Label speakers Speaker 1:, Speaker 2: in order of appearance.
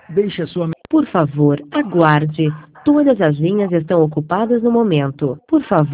Speaker 1: Deixe a sua...
Speaker 2: Por favor, aguarde. Todas as linhas estão ocupadas no momento. Por favor.